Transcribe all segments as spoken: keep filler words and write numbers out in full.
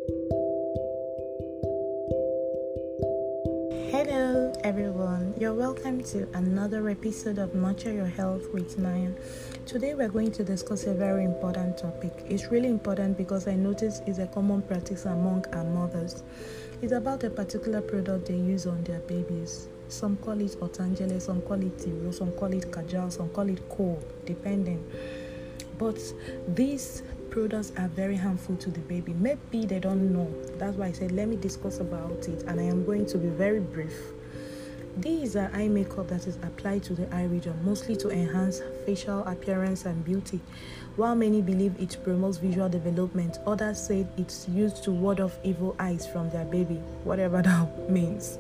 Hello everyone, you're welcome to another episode of Nurture Your Health with Naya. Today we're going to discuss a very important topic. It's really important because I notice it's a common practice among our mothers. It's about a particular product they use on their babies. Some call it Otangele, some call it Tiro, some call it Kajal, some call it Kohl, depending. But these products are very harmful to the baby. Maybe they don't know. That's why I said let me discuss about it, and I am going to be very brief. These are eye makeup that is applied to the eye region, mostly to enhance facial appearance and beauty. While many believe it promotes visual development, others say it's used to ward off evil eyes from their baby, whatever that means.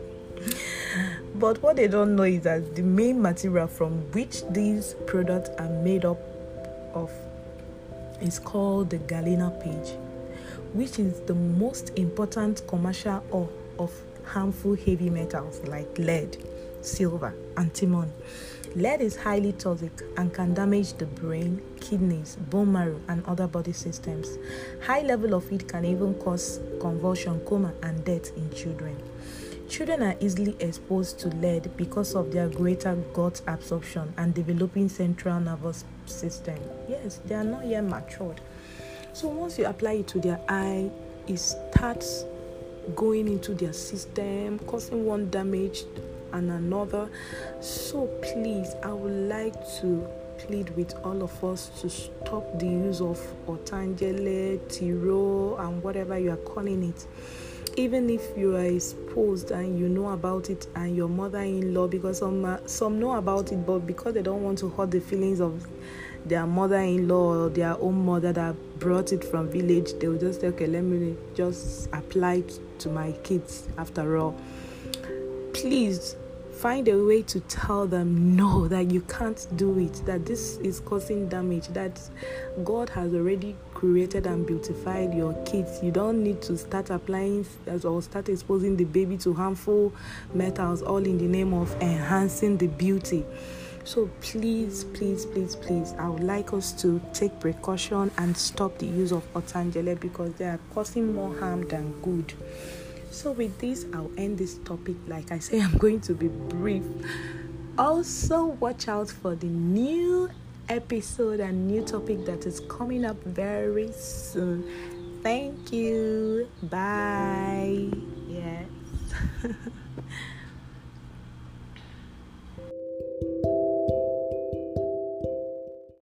But what they don't know is that the main material from which these products are made up of is called the Galena page, which is the most important commercial ore of harmful heavy metals like lead, silver, antimony. Lead is highly toxic and can damage the brain, kidneys, bone marrow, and other body systems. High level of it can even cause convulsion, coma, and death in children. Children are easily exposed to lead because of their greater gut absorption and developing central nervous system. Yes, they are not yet matured. So once you apply it to their eye, it starts going into their system, causing one damage and another. So please, I would like to plead with all of us to stop the use of Otangele, Tiro, and whatever you are calling it. Even if you are exposed and you know about it, and your mother-in-law, because some uh, some know about it, but because they don't want to hurt the feelings of their mother-in-law or their own mother that brought it from village, they will just say, okay, let me just apply it to my kids after all. Please find a way to tell them no, that you can't do it, that this is causing damage, that God has already created and beautified your kids. You don't need to start applying or start exposing the baby to harmful metals, all in the name of enhancing the beauty. So please, please, please, please, I would like us to take precaution and stop the use of Otangele because they are causing more harm than good. So with this, I'll end this topic. Like I say, I'm going to be brief. Also, watch out for the new episode and new topic that is coming up very soon. Thank you. Bye. Yes.